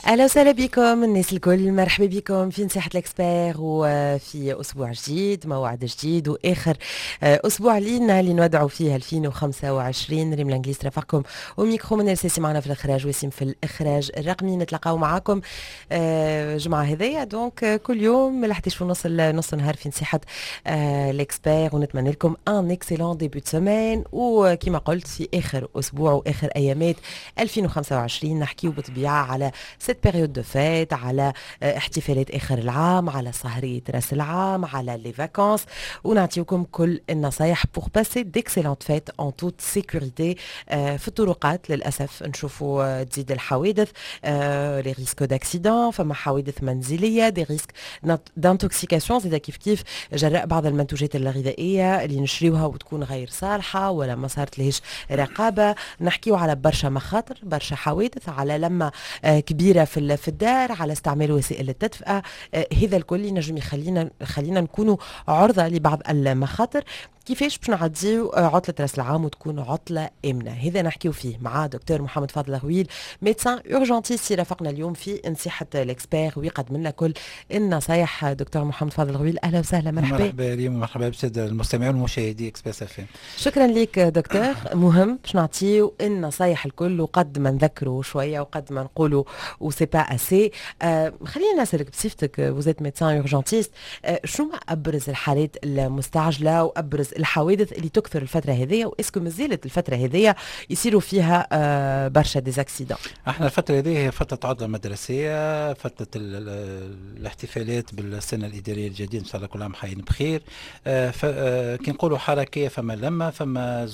اهلا وسهلا بكم الناس الكل، مرحبا بكم في نصيحة الاكسبير وفي اسبوع جديد، موعد جديد واخر اسبوع لينا اللي نودعوا فيه 2025. ريم لانجليز رافقكم وميكرو من السيسي معنا في الاخراج وسيم في الاخراج الرقمي. نتلاقاو معاكم جمعة هذيا دونك كل يوم من 11 ونص لنص النهار في نصيحة الاكسبير، ونتمنى لكم ان اكسيلون ديبي دو سيمين. وكما قلت في اخر اسبوع واخر ايامات 2025 نحكيو بطبيعة على cette période de fête, على احتفالات آخر العام، على سهرية رأس العام، على les vacances، ونعطيكم كل النصايح pour passer d'excellentes fêtes en toute sécurité. في الطرقات للأسف نشوفوا تزيد الحوادث، les risques d'accident، فما حوادث منزلية، des risques d'intoxication، زي كيف جراء بعض المنتوجات الغذائية اللي نشريوها وتكون غير صالحة ولا ما صارت لهش رقابة. نحكيو على برشا مخاطر، برشا حوادث، على لما كبيرة في الدار، على استعمال وسائل التدفئة. هذا الكل ينجم خلينا نكونوا عرضة لبعض المخاطر. كيفاش باش نعديو عطلة راس العام وتكون عطلة آمنة؟ هذا نحكيو فيه مع دكتور محمد فاضل غويل، ميدسان اورجنتيست رافقنا اليوم في نصيحة الاكسبير ويقدم لنا كل النصايح. دكتور محمد فاضل غويل، اهلا وسهلا، مرحبا. مرحبا ريم ومرحبا بالسادة المستمعين والمشاهدي اكسبريس اف ام. شكرا لك دكتور. مهم باش نعطيو النصايح الكل، وقد ما نذكروا شويه وقد ما نقولوا وسي با اسي. خلينا نسالك بصفتك وزيت ميدسان اورجنتيست، شنو ابرز الحالات المستعجله وابرز الحوادث اللي تكثر الفتره هذه، واسكو مازالت الفتره هذه يصيروا فيها برشا ديزاكسيدون؟ احنا الفترة هذه هي فترة عطلة مدرسية، فترة الاحتفالات بالسنة الإدارية الجديدة، إن شاء الله كل عام حيين بخير. كي نقولوا حركية، فما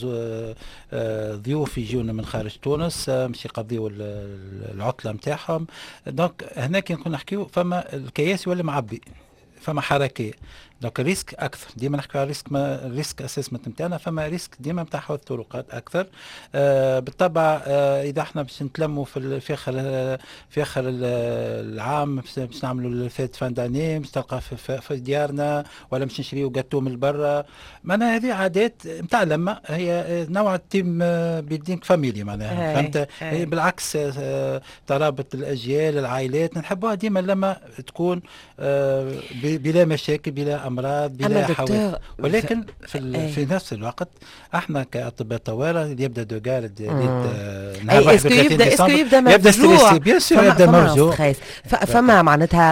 ضيوف يجونا من خارج تونس، مش يقضيوا العطلة نتاعهم. دونك هنا كي نكون نحكيو فما الكياسي ولا معبي، فما حركية. دونك الريسك اكثر، ديما نحكي على الريسك، ما الريسك اسسمنت نتاعنا، فما ريسك ديما نتاع حوادث طرقات اكثر. بالطبع اذا احنا باش نتلموا في اخر العام، باش نعملوا الفيت فان داني، باش تلقى في ديارنا، ولا باش نشريو جاتو من برا. معناها هذه عادات نتاع لما هي نوع تيم بيلدينغ فاميلي، معناها فهمت. هي بالعكس ترابط الاجيال، العائلات نحبوها ديما لما تكون بلا مشاكل، بلا امراض، بلا حوادث. ولكن في نفس الوقت احنا كاطباء طوارئ اللي يبدا دوغارد نهار 31 ديسمبر يبدا ستريسي، بيان سور يبدا مرجوع. فما معناتها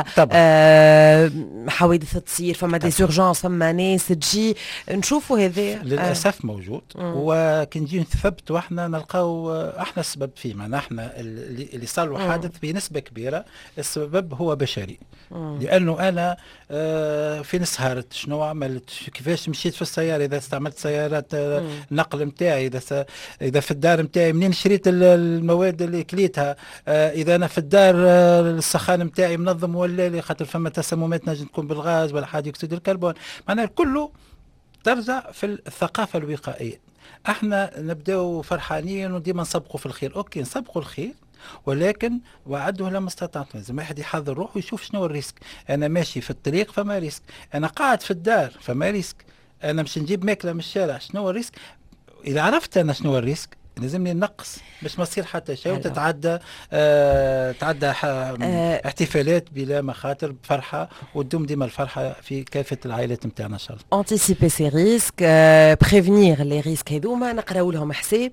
حوادث تصير، فما دي اورجونس، فما ناس تجي نشوفوا هذا للاسف موجود. وكي نجي نثبتوا احنا نلقاو احنا السبب فيه، معناها احنا اللي صار له حادث بنسبه كبيره السبب هو بشري. لانه انا فين سهرت، شنو عملت، كيفاش مشيت في السياره، اذا استعملت سيارات النقل نتاعي، اذا في الدار نتاعي منين شريت المواد اللي كليتها، اذا انا في الدار السخان نتاعي منظم ولا لا، خاطر فما تسممات نجم تكون بالغاز ولا حادي اكسيد الكربون. معناها كله ترجع في الثقافه الوقائيه. احنا نبداو فرحانين وديما نسبقوا في الخير، اوكي نسبقوا الخير، ولكن وعده لما استطعت. لازم واحد يحضر روحه ويشوف شنو الريسك. انا ماشي في الطريق فما ريسك، انا قاعد في الدار فما ريسك، انا مش نجيب ماكله من الشارع شنو الريسك. اذا عرفت انا شنو الريسك لازمني نقص باش ما يصير حتى شيء، وتتعدى تعدى احتفالات بلا مخاطر بفرحه، وتدوم ديما الفرحه في كافه العائلات نتاعنا ان شاء الله. انتيسيبي سي ريسك، بريفينير لي ريسك هذوما، نقراو لهم حساب.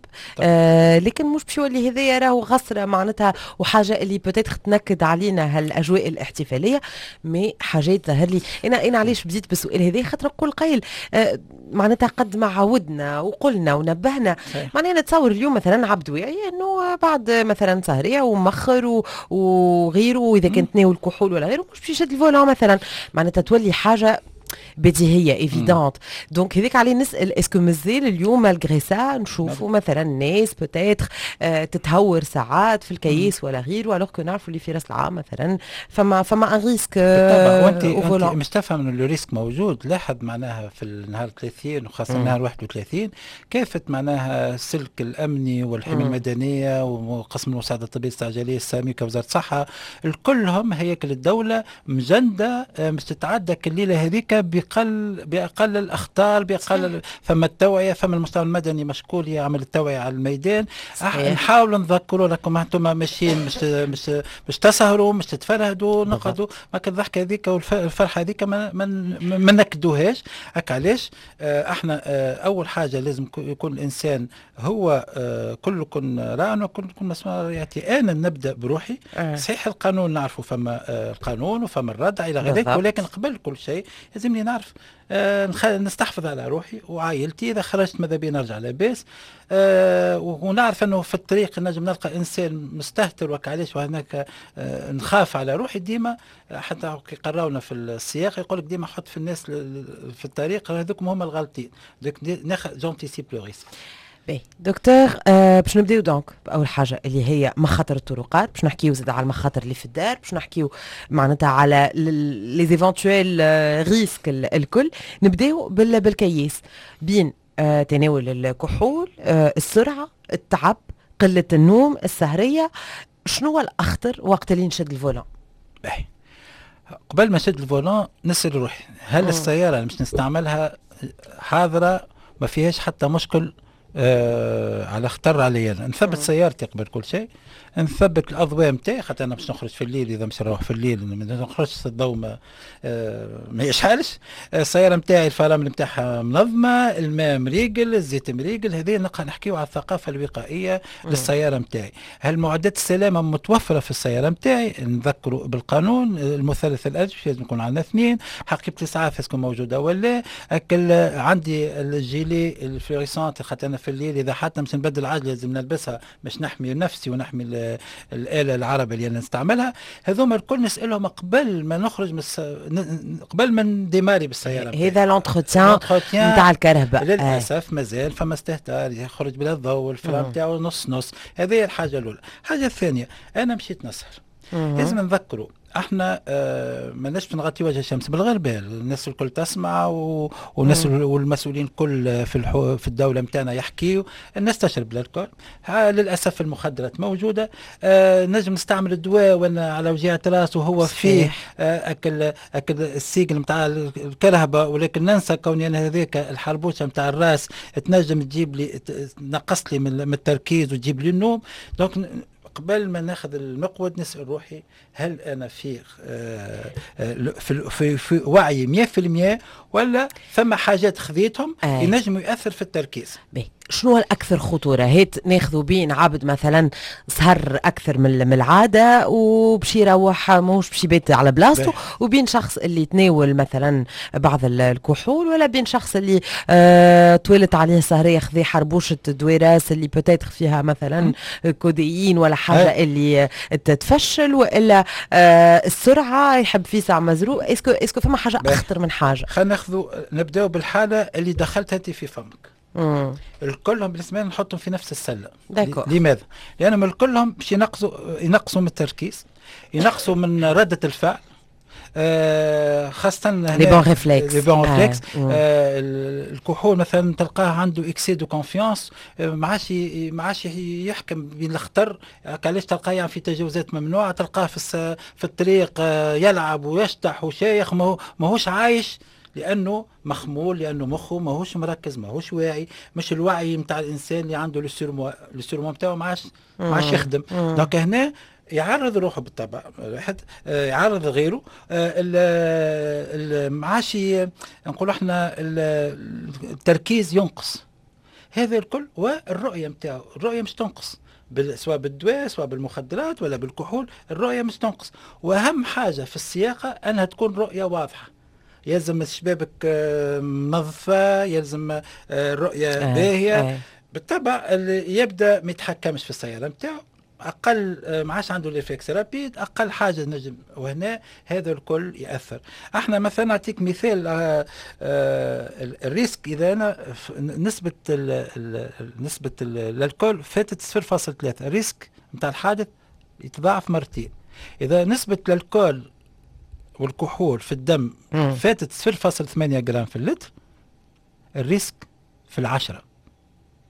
لكن مش باش يولي هذايا راهو غصره معناتها، وحاجه اللي بوتيتر تنكد علينا هالاجواء الاحتفاليه. مي حاجات ظهر لي انا علاش بديت بالسؤال هذا، خاطر نقول قايل معناتها قد ما عودنا وقلنا ونبهنا. معناها نتصور اليوم مثلا عبد واعي انه بعد مثلا سهريه ومخر وغيره، واذا كانت ناول كحول ولا غيره مش باش يشد الفولون مثلا، معناتها تولي حاجه بديهيه ايفيدونت. دونك هذيك عليه نسال، اسكو مازال اليوم مالغري سا نشوفوا مثلا ناس بوتيتر تتهور ساعات في الكيس ولا غيره، الوغ كو نعرفوا اللي في راس العام مثلا فما ان ريسك. وانت مش تفهم انه الريسك موجود. لاحظ معناها في النهار 30 وخاصه النهار 31 كافه معناها السلك الامني والحمايه المدنيه وقسم المساعده الطبيه الاستعجاليه السامي كوزاره الصحه، الكلهم هياكل الدوله مجنده مش تتعدى الليله هذيك باقل الاخطار، باقل ثم التوعيه، ثم المجتمع المدني مشكول يعمل التوعيه على الميدان. نحاولوا نذكروا لكم انتم ماشيين مش تسهروا، مش تتفرهدوا، نقعدوا ماك الضحكه هذيك والفرحه هذيك ما نكدوهاش. علاش احنا اول حاجه لازم يكون الانسان هو كلكم راع وكلكم مسؤول. ياتي انا نبدا بروحي. صحيح القانون نعرفوا فما القانون وفما الردع الى غير ذلك، ولكن قبل كل شيء لازمني نعرف نستحفظ على روحي وعائلتي. اذا خرجت ماذا بي نرجع لاباس، ونعرف انه في الطريق نجم نلقى انسان مستهتر وكعلاش، وهناك نخاف على روحي ديما. حتى قراونا في السياق يقول لك ديما حط في الناس في الطريق هذوك هم الغالطين، جونتيسيب لو ريسك. باهي دكتور، باش نبداو دونك باول حاجه اللي هي مخاطر الطرقات، باش نحكيو زاد على المخاطر اللي في الدار، باش نحكيو معناتها على لي ايفونتويل ريسك الكل. نبداو بالكياس بين تناول الكحول، السرعه، التعب، قله النوم، السهريه. شنو هو الاخطر وقت اللي نشد الفولان؟ باهي قبل ما نشد الفولان نسال روحي هل السياره اللي مش نستعملها حاضره ما فيهاش حتى مشكل على خطر عليا. نثبت سيارتي قبل كل شيء، نثبت الاضواء نتاعي، خاطر انا باش نخرج في الليل. اذا مش نروح في الليل ما نخرجش الضوء ما يشحالش. السياره نتاعي الفرامل نتاعها منظمه، الماء مريقل، الزيت مريقل. هذه نحكيو على الثقافه الوقائيه للسياره نتاعي. هل معدات السلامه متوفره في السياره نتاعي؟ نذكروا بالقانون المثلث الأجوف لازم يكون عندنا 2. حقيبه الاسعاف تكون موجوده ولا عندي الجيلي الفلوريسونت، خاطر انا في الليل اذا حتى مش نبدل عجله لازم نلبسها باش نحمي نفسي ونحمي الآلة العربة اللي أنا نستعملها. هذوما الكل نسألهم قبل ما نخرج قبل ما نديماري بالسيارة. هذا لونتروتيان نتاع الكهرباء. للأسف مازال فما استهتار، يخرج بلا ضوء، الفرام نتاعو نص. هذه هي الحاجة الأولى. الحاجة الثانية أنا مشيت نسهر، لازم نذكروا احنا ما نجمش نغطي وجه الشمس بالغربال. الناس الكل تسمع والناس والمسؤولين الكل في الدوله نتاعنا يحكيوا. الناس تشرب الكحول، للاسف المخدرات موجوده. نجم نستعمل الدواء وانا على وجهه راس وهو فيه اكل السيجل نتاع الكرهبه، ولكن ننسى كوني انا هذيك الحربوشه نتاع الراس تنجم تجيب لي تنقص لي من التركيز وتجيب لي النوم. دونك قبل ما ناخذ المقود نسأل روحي هل أنا في وعي 100% ولا ثم حاجات خذيتهم ينجموا يأثر في التركيز. شنو الأكثر خطورة؟ هيت ناخذوا بين عبد مثلا سهر أكثر من العادة وبشي يروح موش بشي بيت على بلاصته، وبين شخص اللي تناول مثلا بعض الكحول، ولا بين شخص اللي طولت عليه سهرية خذي حربوشة دواراس اللي بتاتخ فيها مثلا كوديين ولا حاجة اللي تتفشل، وإلا السرعة يحب فيه ساعة مزروق. اسكو فما حاجة أخطر من حاجة؟ خلينا نبداو بالحالة اللي دخلت انت في فمك. الكلهم بالنسبه لي نحطهم في نفس السله. لماذا؟ لانهم الكلهم باش ينقصوا من التركيز، ينقصوا من رده الفعل، خاصه لي بون ريفلكس. الكحول مثلا تلقاه عنده اكسيدو كونفيونس، ما عادش يحكم بين الخطر. علاش تلقاه يعني في تجاوزات ممنوعه، تلقاه في الطريق يلعب ويشطح وشايخ، ماهوش عايش، لانه مخمول، لانه مخه ماهوش مركز، ماهوش واعي. مش الوعي نتاع الانسان اللي عنده السيرمو نتاعو ما عادش يخدم. دونك هنا يعرض روحه بالطبع، يعرض غيره، ما عادش نقولوا احنا التركيز ينقص. هذا الكل. والرؤيه نتاعو، الرؤيه مش تنقص سواء بالدواء سواء بالمخدرات ولا بالكحول، الرؤيه مش تنقص. واهم حاجه في السياقه انها تكون رؤيه واضحه. يلزم شبابك منظفه، يلزم رؤيه باهيه. بالطبع اللي يبدا ما يتحكمش في السياره نتاعو، اقل ما عادش عنده ريفلكس رابيد، اقل حاجه نجم، وهنا هذا الكل ياثر. احنا مثلا نعطيك مثال، الريسك اذا انا نسبه الكل فاتت 0.3، الريسك نتاع الحادث يتضاعف مرتين. اذا نسبه الكل والكحول في الدم فاتت 0.8 جرام في اللتر، الريسك في 10.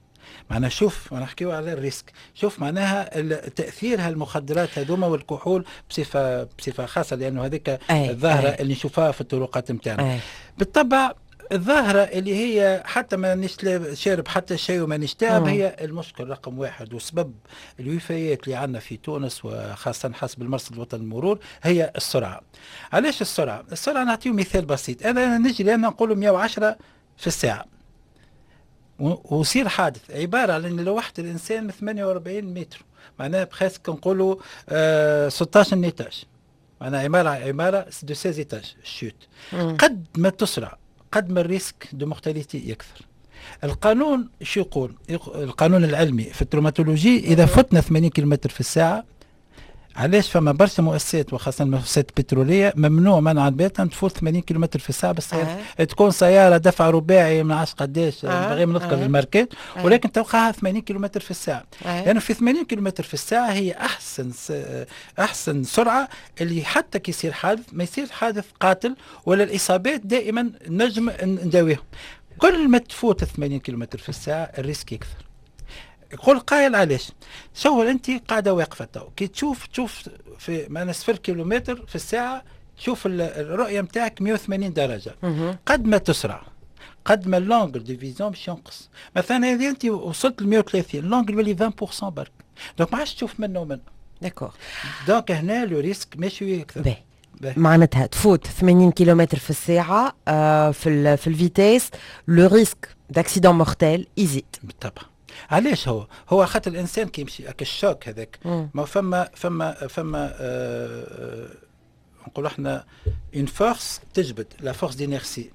معناها شوف نحكيو على الريسك، شوف معناها تاثير هالمخدرات هذوما والكحول بصفه خاصه، لانه هذيك الظاهره اللي نشوفها في الطرقات نتاعنا. بالطبع الظاهرة اللي هي حتى ما شارب حتى شيء وما نشتاب هي المشكل رقم واحد، وسبب الوفيات اللي عندنا في تونس وخاصة حسب المرصد الوطني للمرور هي السرعة. علاش السرعة؟ السرعة نعطيه مثال بسيط، أنا نجري أنا نقول 110 في الساعة ويصير حادث عبارة على أن لوحت الإنسان 48 متر، معناها بخاسك نقولوا 16 نيتاج، معناها عمارة دو 16 إيتاج الشوت. قد ما تسرع قد ما الريسك دو مورتاليتي يكثر. القانون شو يقول؟ القانون العلمي في التروماتولوجي إذا فتنا 80 كيلومتر في الساعة، علاش فما برشا مؤسسات وخاصة المؤسسات البترولية ممنوع منعا باتا تفوت 80 كيلومتر في الساعة بالسيارة. تكون سيارة دفع رباعي ما عادش قداش غير ما نذكر الماركات، ولكن تلقاها 80 كيلومتر في الساعة، لأنه يعني في 80 كيلومتر في الساعة هي أحسن سرعة اللي حتى كي يصير حادث ما يصير حادث قاتل، ولا الإصابات دائما نجم نداويهم. كل ما تفوت 80 كيلومتر في الساعة الريسك يكثر. يقول قائل علاش؟ شوف انت قاعده واقفه تو كي تشوف في معنا 0 كيلومتر في الساعه، تشوف الرؤيه نتاعك 180 درجه. قد ما تسرع قد ما اللونجل دي فيزيون باش ينقص. مثلا اذا انت وصلت ل 130 اللونجل يولي 20% برك، دونك ما عادش تشوف منه ومنه. داكور. دونك هنا لو ريسك ماشي يكثر. معناتها تفوت 80 كيلومتر في الساعه في الفيتيس، لو ريسك داكسيدون مورتيل يزيد بالطبع. علاش هو خاطر الانسان كي يمشي الشوك هذاك، ما فما نقولوا احنا اون فورس تجبد لا فورس دينيرسي.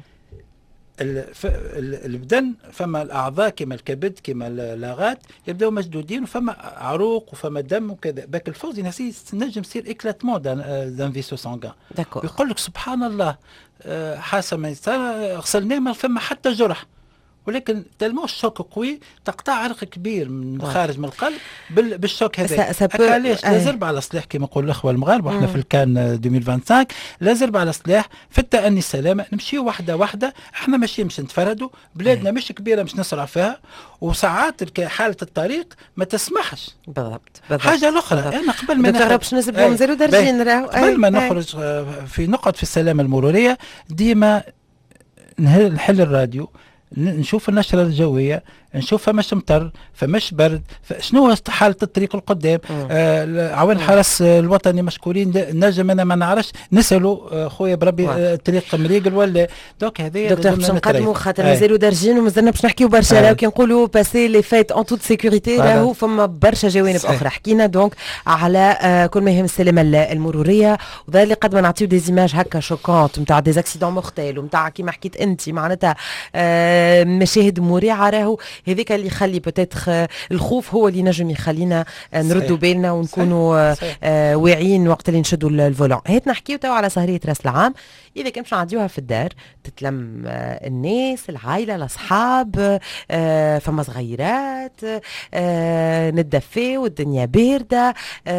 البدن فما الاعضاء كما الكبد كما اللاغات يبداو مشدودين، وفما عروق وفما دم وكذا، باك الفورس دينيرسي تنجم تصير اكلاتمون دان فيسو سانغان. يقول لك سبحان الله حاسه ما غسلناه ما فما حتى جرح، ولكن تلمو الشوك قوي تقطع عرق كبير من خارج من القلب بالشوك هذا. علاش لا زرب على صلاح كما يقول الاخوه المغاربه، واحنا في الكان 2025 لا زرب على صلاح في التأني السلامه، نمشيو واحده واحده، احنا ماشيين باش نتفردوا، بلادنا مش كبيره باش نسرع فيها، وساعات حاله الطريق ما تسمحش. بالضبط. حاجه الاخرى انا قبل ما نخرج نسبوا نزيدوا درجين راهو قبل ما نخرج في نقط في السلامه المروريه ديما نحل الراديو، نشوف النشرة الجوية، نشوف فماش مطر فماش برد، شنو حالة الطريق القدام. عوان الحرس الوطني مشكورين، نجم انا ما نعرفش نسالوا خويا بربي الطريق مريقل ولا. دونك هذايا دكتور باش نقدموا خاطر مازالوا دارجين ومازلنا باش نحكيو برشا. راهو كي نقولوا باسي لي فايت اون توت سيكوريتي، راهو فما برشا جوانب اخرى. حكينا دونك على كل ما يهم السلامه المروريه، وذا اللي قد ما نعطيو دي زيماج هكا شوكونت نتاع دي اكسيدون مورتيل ونتاع كيما حكيت انت معناتها مشاهد مريعه. راهو هذيك اللي يخلي بوتيتر الخوف هو اللي نجم يخلينا نردوا بالنا ونكونوا واعيين وقت اللي نشدوا الفولون. هيت نحكيو تو على سهريه راس العام. اذا كان باش نعديوها في الدار تتلم الناس العائله الاصحاب، فما صغيرات، ندفي والدنيا بارده،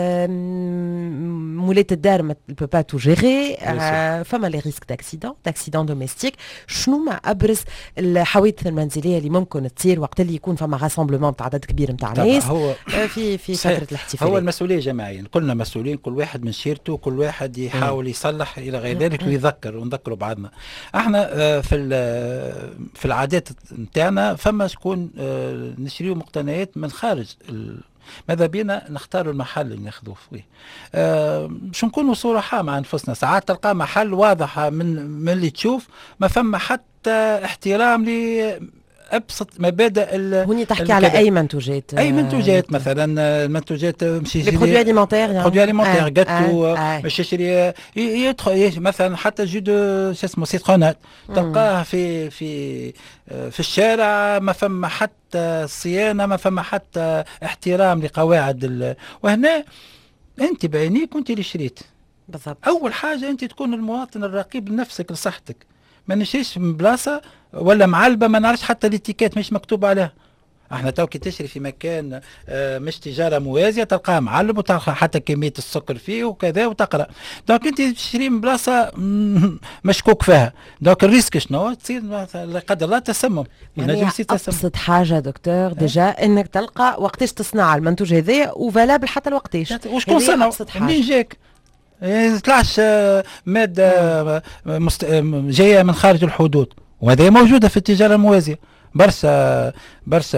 مولات الدار ما بو با تو جيري، فما لي ريسك داكسيدون دوميستيك. شنو ما ابرز الحوادث المنزليه اللي ممكن تصير وقت اللي يكون فما راسمبلومون تاع عدد كبير نتاع ناس في فتره الاحتفال؟ هو المسؤوليه جماعيه، كلنا مسؤولين، كل واحد من شيرته، كل واحد يحاول يصلح الى غير ذلك ويذكر ونذكروا بعضنا. احنا في العادات نتاعنا فما شكون نشريو مقتنيات من خارج، ماذا بينا نختاروا المحل اللي ناخذوه فيه. باش نكونوا صراحة مع انفسنا، ساعات تلقى محل واضحة من اللي تشوف ما فما حتى احترام ابسط مبادئ هوني تحكي على اي منتوجات؟ اي منتوجات مثلا المنتوجات مش برودوي اليمونتير، يعني برودوي اليمونتير جاتو مش يشري يدخل مثلا حتى جو دو شو اسمه سيترونات تلقاه في الشارع ما فما حتى صيانه، ما فما حتى احترام لقواعد وهنا انت بعينيك وانت اللي شريت. بالضبط. اول حاجه انت تكون المواطن الرقيب لنفسك لصحتك، ما نشريش من بلاصه ولا معلبه ما نعرفش حتى الاتيكيت مش مكتوب عليها. احنا تو كي تشري في مكان مش تجاره موازيه تلقاه معلم وتلقى حتى كميه السكر فيه وكذا وتقرا. دونك انت تشري من بلاصه مشكوك فيها، دونك الريسك شنو تصير لا قدر الله تسمم، يعني ابسط حاجه دكتور ديجا انك تلقى وقتاش تصنع المنتوج هذا وفالابل حتى الوقتاش. وشكون صنع منين جاك؟ يطلعش ماده جايه من خارج الحدود، وهذه موجوده في التجاره الموازيه. برشا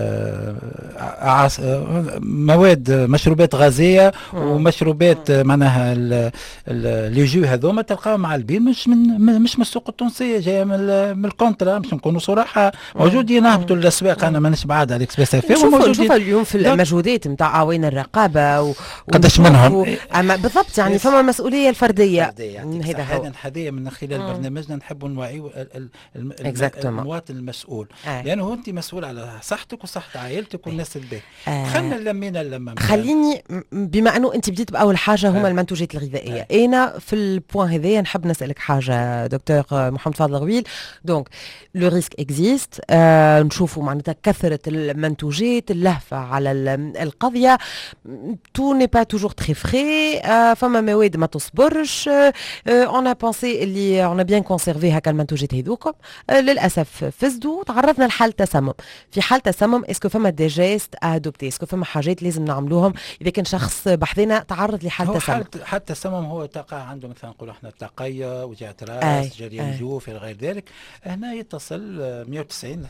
مواد مشروبات غازيه ومشروبات معناها لي جو هذوما تلقاهم معلبين مش من السوق التونسيه، جايه من الكونترا، باش نكونوا صراحه موجودين يهبطوا للاسواق. انا مانيش بعاد على الاكسبريس اف نشوف اليوم في المجهودات نتاع عوين الرقابه قداش منهم بالضبط، يعني فما المسؤوليه الفرديه. هذا هذه من خلال برنامجنا نحبوا نوعيوا المواطن المسؤول، لانه انت مسؤول على صحتك وصحه عائلتك والناس الباقي. خلينا نلمينا اللمه. خليني بما انه انت بديت باول حاجه هما المنتوجات الغذائيه، انا في البوان هذايا نحب نسالك حاجه دكتور محمد فاضل غويل. دونك لو ريسك اكزيست، نشوفوا معناتها كثره المنتوجات، اللهفه على القضيه، تو ني با توجور تري فري، فما مواد ما تصبرش. اون بونسي اللي اون بيان كونسيرفي هكا المنتوجات هذوكم، للاسف فسدوا، تعرضنا لحال تسمم. في حال تسمم اسكو فما دي جيست ادوبتي، اسكو فما حاجات لازم نعملوهم اذا كان شخص بحذنا تعرض لحال تسمم؟ حال التسمم هو تقع عنده مثلا نقولوا احنا تقية، وجعة راس، جريان جوف الى غير ذلك. هنا يتصل 190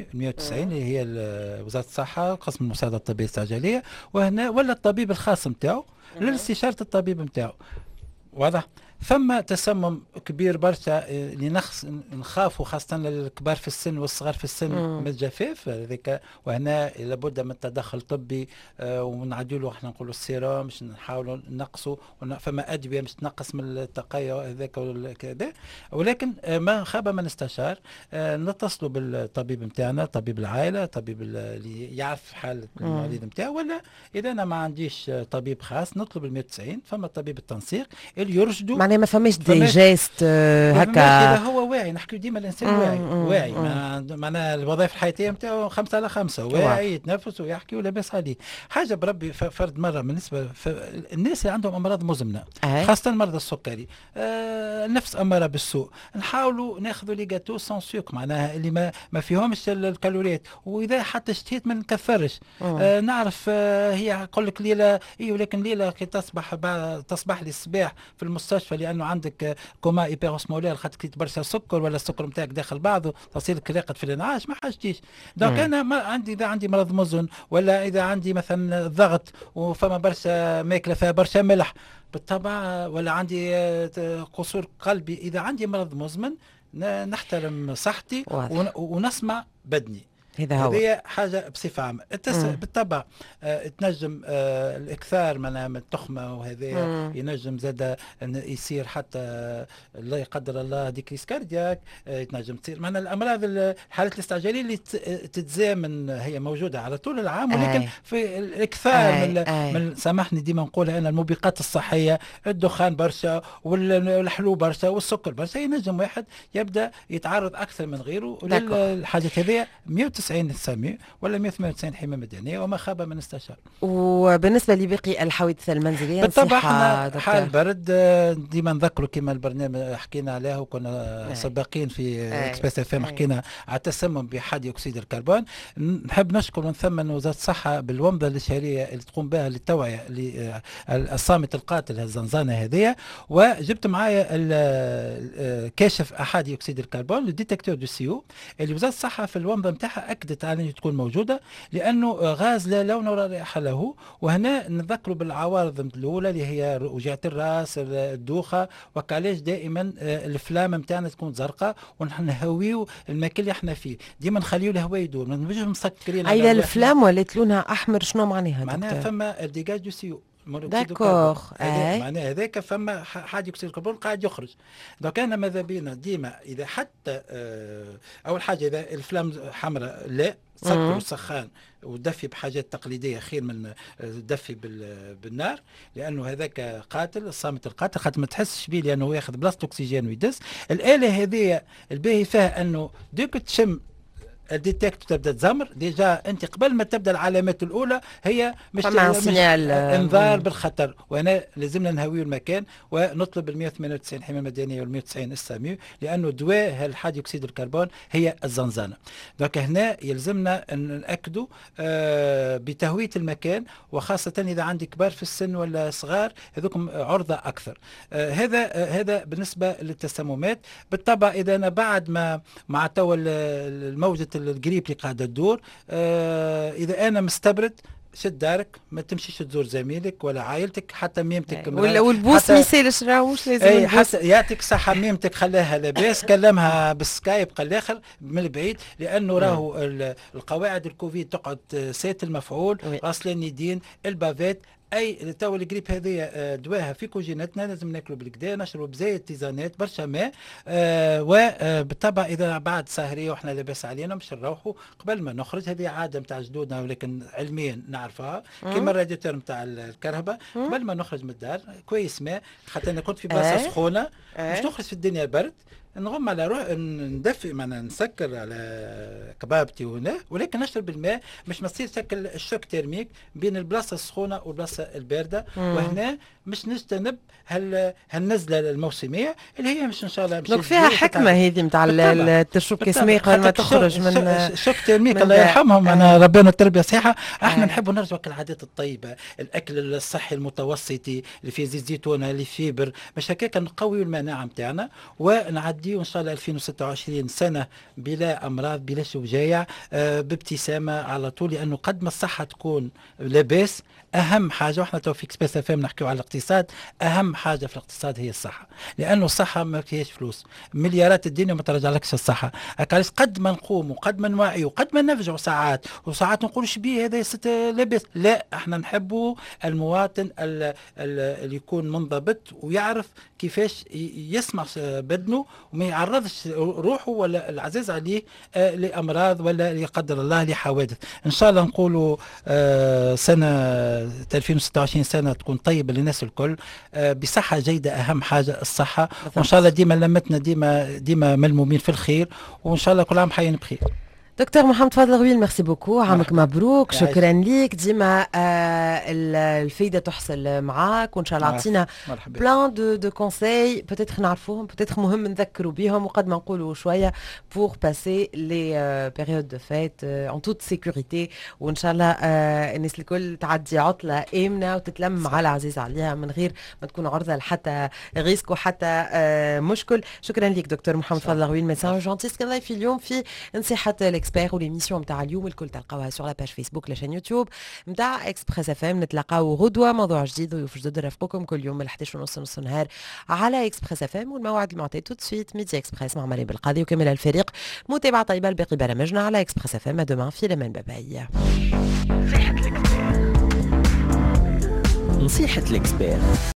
190 اللي هي وزارة الصحة قسم المساعدة الطبية الاستعجالية، وهنا ولا الطبيب الخاص نتاعو لاستشارة الطبيب نتاعو. واضح؟ ثم تسمم كبير برشا اللي نخافوا خاصة الكبار في السن والصغار في السن من الجفاف هذيك، وهنا لابد من تدخل طبي ونعدوا له احنا نقولوا السيرام باش نحاولوا نقصوا، فما ادويه باش تنقص من التقيؤ هذاك وكذا. ولكن ما خاب من استشار، نتصلوا بالطبيب نتاعنا، طبيب العائله، طبيب اللي يعرف حاله المريض نتاعو، ولا اذا انا ما عنديش طبيب خاص نطلب ال 190، فما طبيب التنسيق اللي يرشدوا. معناها ما فماش دي جيست هكا. اذا هو واعي، نحكي ديما الانسان واعي معناها الوظائف الحياتيه نتاعو 5 على 5، واعي يتنفس ويحكي ولا باس عليه. حاجه بربي فرد مره بالنسبه الناس اللي عندهم امراض مزمنه خاصه مرضى السكري، نفس اماره بالسوء، نحاولوا ناخذوا لي جاتو سون سوك، معناها اللي ما فيهمش الكالوريات، واذا حتى اشتهيت ما نكثرش. نعرف هي يقول لك ليله ولكن ليله كي تصبح لي الصباح في المستشفى لانه عندك كوما ايبيروسمولير خاطر كليت برشا سكر، ولا السكر نتاعك داخل بعضه تصير راقد في الانعاش، ما حاجتيش. دونك انا ما عندي، اذا عندي مرض مزن، ولا اذا عندي مثلا ضغط وفما برشا ماكله فيها برشا ملح بالطبع، ولا عندي قصور قلبي، اذا عندي مرض مزمن نحترم صحتي ونسمع بدني. هذه حاجة بصفة عامة. بالطبع تنجم الإكثار من التخمة، وهذا ينجم زاد يصير حتى لا يقدر الله ديكريس كاردياك، يتنجم تصير معنا الأمراض الحالات الاستعجالية اللي تتزامن، هي موجودة على طول العام، ولكن في الإكثار من سامحني ديما نقولها أنا، الموبقات الصحية، الدخان برشا والحلو برشا والسكر برشا، ينجم واحد يبدأ يتعرض أكثر من غيره للحاجات هذه. 190 السامي ولا 198 حماية مدنية، وما خاب من استشار. وبالنسبة لباقي الحوادث المنزلية بالطبع احنا حال برد ديما نذكروا كما البرنامج حكينا عليه، وكنا سباقين في اكسبريس اف ام حكينا على التسمم بحادي اكسيد الكربون. نحب نشكر ونثمن وزارة الصحة بالومضة الشهرية اللي تقوم بها للتوعية للصامت القاتل الزنزانة هذه، وجبت معايا كاشف احادي اكسيد الكربون الديتكتور دو سيو اللي وزارة الصحة في الومضة نتاعها اكدت على تكون موجوده، لانه غاز لا لون ولا رائحه له. وهنا نذكروا بالعوارض الاولى اللي هي وجعه الراس، الدوخه، وكالاش دائما الفلام نتاعنا تكون زرقاء، ونحن نهويو المكان اللي احنا فيه، ديما نخليو الهواء يدور، ما نبقاوش مسكرين. اذا الفلام ولات لونها احمر شنو معناها؟ معناها فما ديجاج دو سيو داكوغ، معناها هذاك فما حادي اكسيد الكربون قاعد يخرج. دونك انا ماذا بينا ديما اذا حتى اول حاجه اذا الفلام حمراء لا سكر وسخان ودفي بحاجات تقليديه خير من دفي بالنار، لانه هذاك قاتل، الصامت القاتل، خاطر ما تحسش بيه لانه ياخذ بلاصه اكسجين ويدس. الاله هذه الباهي فيها انه دوك تشم الديتكت تبدا تزمر ديجا، انت قبل ما تبدا العلامات الاولى هي مش انذار بالخطر. وانا لازمنا نهويو المكان ونطلب ال 198 حمايه مدنيه وال 190 الساميو، لانه دواء الحادي اكسيد الكربون هي الزنزانه. دونك هنا يلزمنا ان ناكدوا بتهويه المكان، وخاصه اذا عندي كبار في السن ولا صغار هذوكم عرضه اكثر. هذا بالنسبه للتسممات. بالطبع اذا انا بعد ما مع تو الموجه القريب اللي قاعده تدور، اذا انا مستبرد شد دارك، ما تمشيش تزور زميلك ولا عائلتك، حتى ميمتك والبوس ما يسالش راهو مش لازم اي حتى يعطيك صحه ميمتك خلاها لاباس، كلمها بالسكايب قال الاخر من البعيد، لانه راهو القواعد الكوفيد تقعد سات المفعول، غسلين يدين، البافيت، اي تو الجريب هذه دواها في كوجينتنا، لازم ناكلوا بالكدا، نشربوا بزايد تيزانات برشا ماء. وبالطبع اذا بعد سهريه وحنا لاباس علينا مش نروحوا قبل ما نخرج، هذه عاده نتاع جدودنا ولكن علميا نعرفها، كيما الرادياتور نتاع الكهرباء، قبل ما نخرج من الدار كويس ماء، خاطر انا كنت في بلاصه سخونه مش نخرج في الدنيا برد، نغم على روح ندفي معنا نسكر على كبابتي هنا، ولكن نشرب الماء مش مصير شكل الشوك تيرميك بين البلاصه السخونه والبلاصه البارده. وهنا مش نجتنب هالنزله الموسميه اللي هي مش ان شاء الله دونك فيها حكمه هذه نتاع التشوك سميق ما تخرج من شوك تيرميك. الله يرحمهم انا ربنا التربيه صحيحه، احنا نحبوا نرجعوا العادات الطيبه، الاكل الصحي المتوسطي اللي فيه زيت زيتونه اللي فيبر، مش هكاك نقويوا المناعه نتاعنا ونعدي وان شاء الله 2026 سنه بلا امراض بلا شجاع، بابتسامه على طول، لانه قد ما الصحه تكون لاباس اهم حاجه، واحنا تو في اكسبريس اف ام نحكيو على الاقتصاد، اهم حاجه في الاقتصاد هي الصحه، لانه الصحه ما فيهاش فلوس، مليارات الدنيا ما ترجع لكش الصحه. علاش قد ما نقوموا قد ما نوعيوا قد ما نفجعوا ساعات وساعات نقولوا شبيه هذا ست لاباس، لا احنا نحبوا المواطن اللي يكون منضبط ويعرف كيفاش يسمع بدنه وما يعرضش روحه ولا العزيز عليه لامراض ولا لا قدر الله لحوادث. ان شاء الله نقولوا سنه 2026 سنه تكون طيبه للناس الكل، بصحه جيده اهم حاجه الصحه، وان شاء الله ديما لمتنا ديما ملمومين في الخير، وان شاء الله كل عام حيين بخير. دكتور محمد فاضل غويل ميرسي بوكو، عامك مبروك، شكرا ليك، ديما الفايده تحصل معاك، وان شاء الله اعطينا بلان دو كونساي بوتيتر نعرفوهم بوتيتر مهم نذكروا بهم، وقد ما نقولوا شويه بور باسي لي بيريود دو فيت ان توت سيكوريتي، وان شاء الله الناس الكل تعدي عطله امنه وتتلم مع العزيز عليها من غير ما تكون عرضه لحتى ريسك وحتى مشكل. شكرا ليك دكتور محمد فاضل غويل، ميدسان جونتيست كان ضيفي اليوم في نصيحه الاكسبير، وليميسيون نتاع اليوم الكل تلقاوها سور لا باج فيسبوك لا شان يوتيوب نتاع اكسبريس اف ام. نتلاقاو غدوه موضوع جديد وضيوف جدد نرافقكم كل يوم من 11 ونص نص النهار على اكسبريس اف ام، والموعد المعتاد تو سويت ميدي اكسبريس مع مريم بالقاضي وكامل الفريق. متابعه طيبه لباقي برامجنا على اكسبريس اف ام. دومان في الامان، باي. نصيحه الاكسبير.